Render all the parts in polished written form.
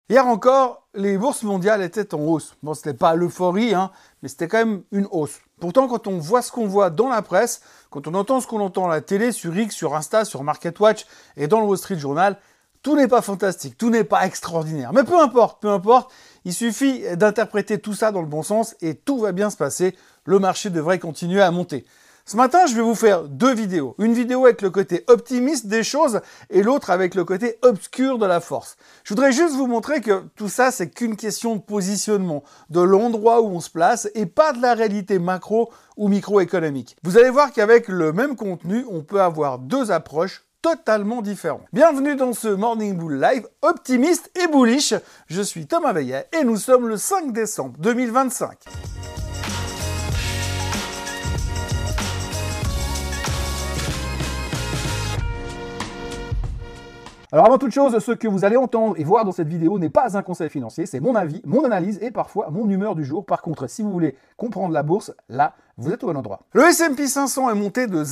Hier encore, les bourses mondiales étaient en hausse. Bon, c'était pas l'euphorie, mais c'était quand même une hausse. Pourtant, quand on voit ce qu'on voit dans la presse, quand on entend ce qu'on entend à la télé, sur X, sur Insta, sur MarketWatch et dans le Wall Street Journal, tout n'est pas fantastique, tout n'est pas extraordinaire. Mais peu importe, il suffit d'interpréter tout ça dans le bon sens et tout va bien se passer. Le marché devrait continuer à monter. Ce matin, je vais vous faire deux vidéos. Une vidéo avec le côté optimiste des choses et l'autre avec le côté obscur de la force. Je voudrais juste vous montrer que tout ça, c'est qu'une question de positionnement, de l'endroit où on se place et pas de la réalité macro ou microéconomique. Vous allez voir qu'avec le même contenu, on peut avoir deux approches totalement différentes. Bienvenue dans ce Morning Bull Live optimiste et bullish. Je suis Thomas Veillet et nous sommes le 5 décembre 2025. Alors avant toute chose, ce que vous allez entendre et voir dans cette vidéo n'est pas un conseil financier, c'est mon avis, mon analyse et parfois mon humeur du jour. Par contre, si vous voulez comprendre la bourse, là, vous êtes au bon endroit. Le S&P 500 est monté de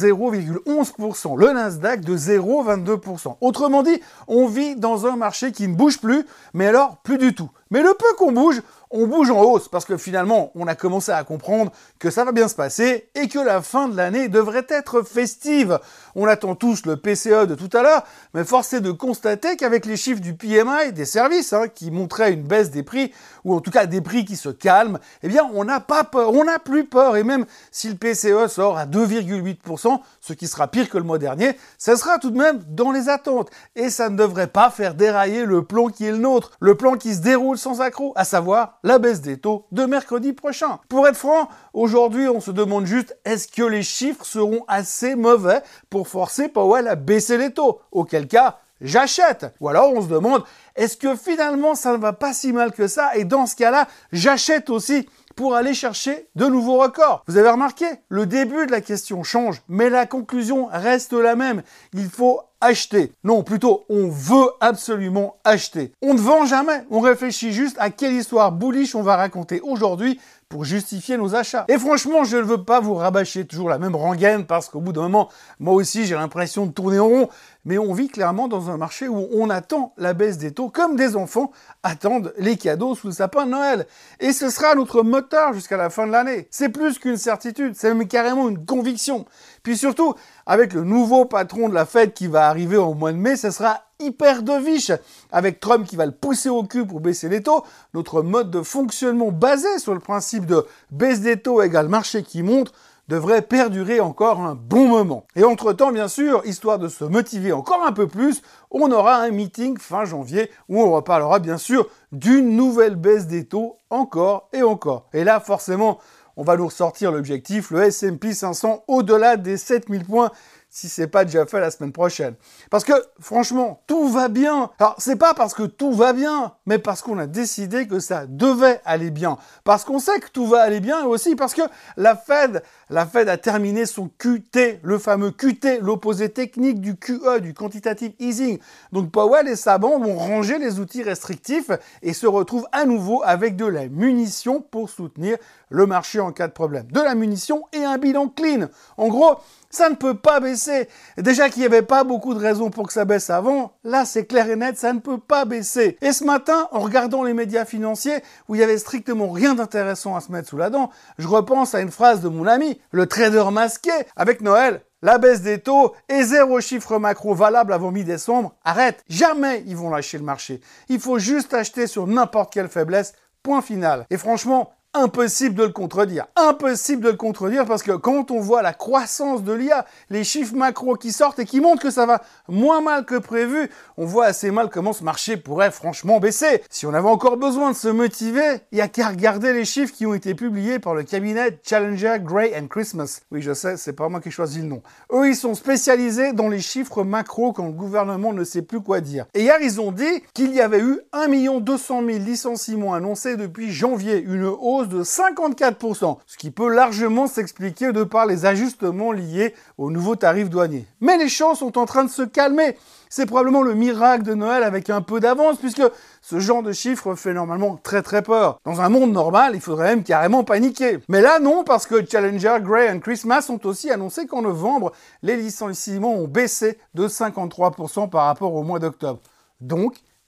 0,11%, le Nasdaq de 0,22%. Autrement dit, on vit dans un marché qui ne bouge plus, mais alors plus du tout. Mais le peu qu'on bouge, on bouge en hausse parce que finalement, on a commencé à comprendre que ça va bien se passer et que la fin de l'année devrait être festive. On attend tous le PCE de tout à l'heure, mais force est de constater qu'avec les chiffres du PMI des services qui montraient une baisse des prix, ou en tout cas des prix qui se calment, eh bien on n'a pas peur, on n'a plus peur. Et même si le PCE sort à 2,8%, ce qui sera pire que le mois dernier, ça sera tout de même dans les attentes. Et ça ne devrait pas faire dérailler le plan qui est le nôtre, le plan qui se déroule sans accroc, à savoir la baisse des taux de mercredi prochain. Pour être franc, aujourd'hui, on se demande juste, est-ce que les chiffres seront assez mauvais pour forcer Powell à baisser les taux? Auquel cas, j'achète. Ou alors, on se demande, est-ce que finalement, ça ne va pas si mal que ça? Et dans ce cas-là, j'achète aussi pour aller chercher de nouveaux records. Vous avez remarqué, le début de la question change, mais la conclusion reste la même. Il faut acheter. Non, plutôt, on veut absolument acheter. On ne vend jamais, on réfléchit juste à quelle histoire bullish on va raconter aujourd'hui pour justifier nos achats. Et franchement, je ne veux pas vous rabâcher toujours la même rengaine parce qu'au bout d'un moment, moi aussi, j'ai l'impression de tourner en rond. Mais on vit clairement dans un marché où on attend la baisse des taux comme des enfants attendent les cadeaux sous le sapin de Noël. Et ce sera notre moteur jusqu'à la fin de l'année. C'est plus qu'une certitude, c'est même carrément une conviction. Puis surtout, avec le nouveau patron de la Fed qui va arriver au mois de mai, ce sera hyper dovish. Avec Trump qui va le pousser au cul pour baisser les taux, notre mode de fonctionnement basé sur le principe de baisse des taux égale marché qui monte devrait perdurer encore un bon moment. Et entre-temps, bien sûr, histoire de se motiver encore un peu plus, on aura un meeting fin janvier où on reparlera bien sûr d'une nouvelle baisse des taux encore et encore. Et là, forcément, on va nous ressortir l'objectif, le S&P 500 au-delà des 7000 points, si c'est pas déjà fait la semaine prochaine. Parce que, franchement, tout va bien. Alors, c'est pas parce que tout va bien, mais parce qu'on a décidé que ça devait aller bien. Parce qu'on sait que tout va aller bien, et aussi parce que la Fed a terminé son QT, le fameux QT, l'opposé technique du QE, du quantitative easing. Donc, Powell et sa bande vont ranger les outils restrictifs et se retrouvent à nouveau avec de la munition pour soutenir le marché en cas de problème. De la munition et un bilan clean. En gros, ça ne peut pas baisser. Déjà qu'il n'y avait pas beaucoup de raisons pour que ça baisse avant, là c'est clair et net, ça ne peut pas baisser. Et ce matin, en regardant les médias financiers, où il y avait strictement rien d'intéressant à se mettre sous la dent, je repense à une phrase de mon ami, le trader masqué, avec Noël. La baisse des taux et zéro chiffre macro valable avant mi-décembre, arrête. Jamais ils vont lâcher le marché. Il faut juste acheter sur n'importe quelle faiblesse, point final. Et franchement, impossible de le contredire. Impossible de le contredire parce que quand on voit la croissance de l'IA, les chiffres macro qui sortent et qui montrent que ça va moins mal que prévu, on voit assez mal comment ce marché pourrait franchement baisser. Si on avait encore besoin de se motiver, il n'y a qu'à regarder les chiffres qui ont été publiés par le cabinet Challenger, Gray & Christmas. Oui, je sais, c'est pas moi qui ai choisi le nom. Eux, ils sont spécialisés dans les chiffres macro quand le gouvernement ne sait plus quoi dire. Et hier, ils ont dit qu'il y avait eu 1 200 000 licenciements annoncés depuis janvier, une hausse de 54%, ce qui peut largement s'expliquer de par les ajustements liés aux nouveaux tarifs douaniers. Mais les choses sont en train de se calmer. C'est probablement le miracle de Noël avec un peu d'avance, puisque ce genre de chiffre fait normalement très très peur. Dans un monde normal, il faudrait même carrément paniquer. Mais là non, parce que Challenger, Gray & Christmas ont aussi annoncé qu'en novembre, les licenciements ont baissé de 53% par rapport au mois d'octobre. Donc,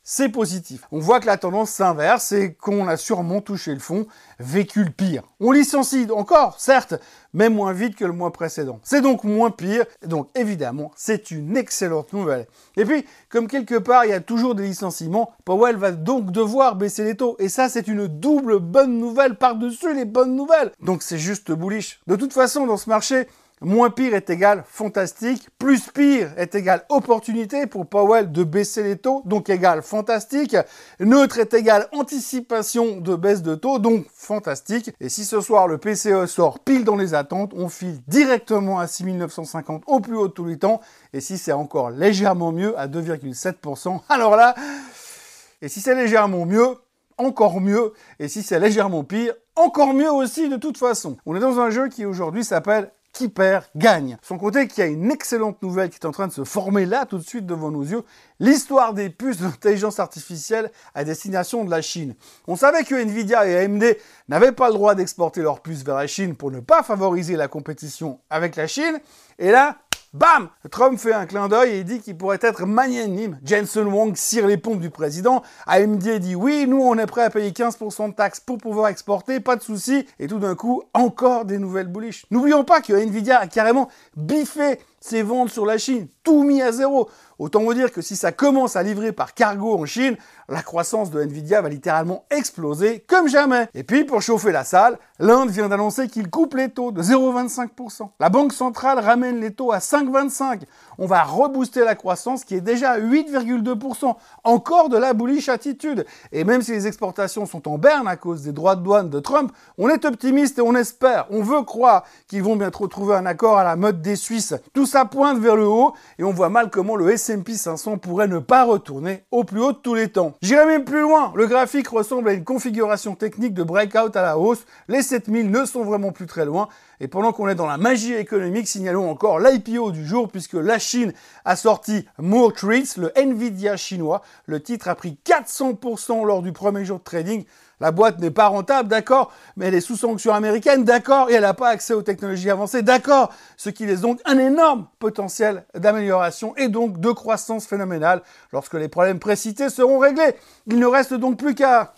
c'est positif. On voit que la tendance s'inverse et qu'on a sûrement touché le fond, vécu le pire. On licencie encore, certes, mais moins vite que le mois précédent. C'est donc moins pire, donc évidemment, c'est une excellente nouvelle. Et puis, comme quelque part, il y a toujours des licenciements, Powell va donc devoir baisser les taux. Et ça, c'est une double bonne nouvelle par-dessus les bonnes nouvelles. Donc c'est juste bullish. De toute façon, dans ce marché, moins pire est égal fantastique, plus pire est égal opportunité pour Powell de baisser les taux, donc égal fantastique. Neutre est égal anticipation de baisse de taux, donc fantastique. Et si ce soir le PCE sort pile dans les attentes, on file directement à 6950 au plus haut de tous les temps. Et si c'est encore légèrement mieux, à 2,7%, alors là, et si c'est légèrement mieux, encore mieux. Et si c'est légèrement pire, encore mieux aussi de toute façon. On est dans un jeu qui aujourd'hui s'appelle Qui perd gagne. Sans compter qu'il y a une excellente nouvelle qui est en train de se former là tout de suite devant nos yeux, l'histoire des puces d'intelligence artificielle à destination de la Chine. On savait que Nvidia et AMD n'avaient pas le droit d'exporter leurs puces vers la Chine pour ne pas favoriser la compétition avec la Chine. Et là, bam! Trump fait un clin d'œil et il dit qu'il pourrait être magnanime. Jensen Huang cire les pompes du président. AMD dit oui, nous on est prêt à payer 15% de taxes pour pouvoir exporter, pas de souci. Et tout d'un coup, encore des nouvelles bullish. N'oublions pas que Nvidia a carrément biffé ses ventes sur la Chine, tout mis à zéro. Autant vous dire que si ça commence à livrer par cargo en Chine, la croissance de Nvidia va littéralement exploser comme jamais. Et puis, pour chauffer la salle, l'Inde vient d'annoncer qu'il coupe les taux de 0,25%. La Banque centrale ramène les taux à 5,25%. On va rebooster la croissance qui est déjà à 8,2%. Encore de la bullish attitude. Et même si les exportations sont en berne à cause des droits de douane de Trump, on est optimiste et on espère, on veut croire qu'ils vont bientôt trouver un accord à la mode des Suisses. Tout ça pointe vers le haut et on voit mal comment le S&P 500 pourrait ne pas retourner au plus haut de tous les temps. J'irai même plus loin. Le graphique ressemble à une configuration technique de breakout à la hausse. Les 7000 ne sont vraiment plus très loin. Et pendant qu'on est dans la magie économique, signalons encore l'IPO du jour puisque la Chine a sorti More Treats, le Nvidia chinois. Le titre a pris 400% lors du premier jour de trading. La boîte n'est pas rentable, d'accord, mais elle est sous sanctions américaines, d'accord, et elle n'a pas accès aux technologies avancées, d'accord, ce qui laisse donc un énorme potentiel d'amélioration et donc de croissance phénoménale lorsque les problèmes précités seront réglés. Il ne reste donc plus qu'à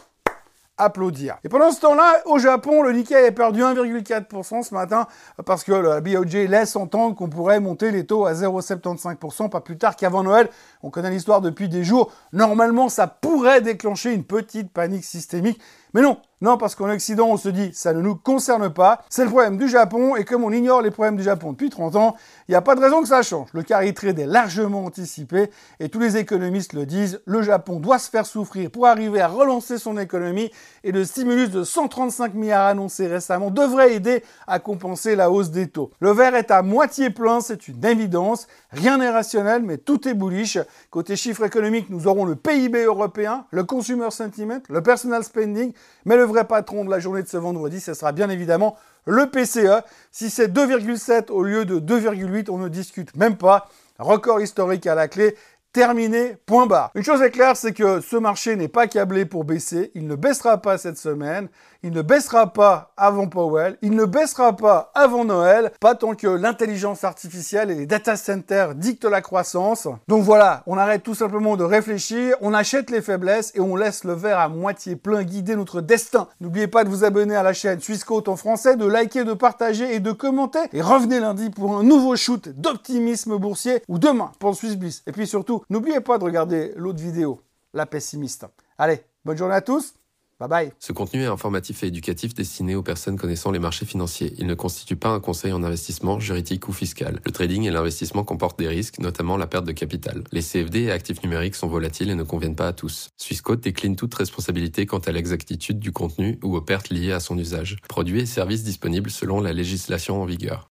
applaudir. Et pendant ce temps-là, au Japon, le Nikkei a perdu 1,4% ce matin parce que la BOJ laisse entendre qu'on pourrait monter les taux à 0,75% pas plus tard qu'avant Noël. On connaît l'histoire depuis des jours. Normalement, ça pourrait déclencher une petite panique systémique. Mais non, parce qu'en Occident, on se dit, ça ne nous concerne pas. C'est le problème du Japon, et comme on ignore les problèmes du Japon depuis 30 ans, il n'y a pas de raison que ça change. Le carry trade est largement anticipé, et tous les économistes le disent, le Japon doit se faire souffrir pour arriver à relancer son économie, et le stimulus de 135 milliards annoncé récemment devrait aider à compenser la hausse des taux. Le verre est à moitié plein, c'est une évidence. Rien n'est rationnel, mais tout est bullish. Côté chiffres économiques, nous aurons le PIB européen, le consumer sentiment, le personal spending, mais le vrai patron de la journée de ce vendredi, ce sera bien évidemment le PCE. Si c'est 2,7 au lieu de 2,8, on ne discute même pas. Record historique à la clé. Terminé, point barre. Une chose est claire, c'est que ce marché n'est pas câblé pour baisser. Il ne baissera pas cette semaine. Il ne baissera pas avant Powell. Il ne baissera pas avant Noël. Pas tant que l'intelligence artificielle et les data centers dictent la croissance. Donc voilà, on arrête tout simplement de réfléchir. On achète les faiblesses et on laisse le verre à moitié plein guider notre destin. N'oubliez pas de vous abonner à la chaîne Swissquote en français, de liker, de partager et de commenter. Et revenez lundi pour un nouveau shoot d'optimisme boursier ou demain pour le Swissbiz. Et puis surtout, n'oubliez pas de regarder l'autre vidéo, la pessimiste. Allez, bonne journée à tous. Bye bye. Ce contenu est informatif et éducatif destiné aux personnes connaissant les marchés financiers. Il ne constitue pas un conseil en investissement, juridique ou fiscal. Le trading et l'investissement comportent des risques, notamment la perte de capital. Les CFD et actifs numériques sont volatiles et ne conviennent pas à tous. Swissquote décline toute responsabilité quant à l'exactitude du contenu ou aux pertes liées à son usage. Produits et services disponibles selon la législation en vigueur.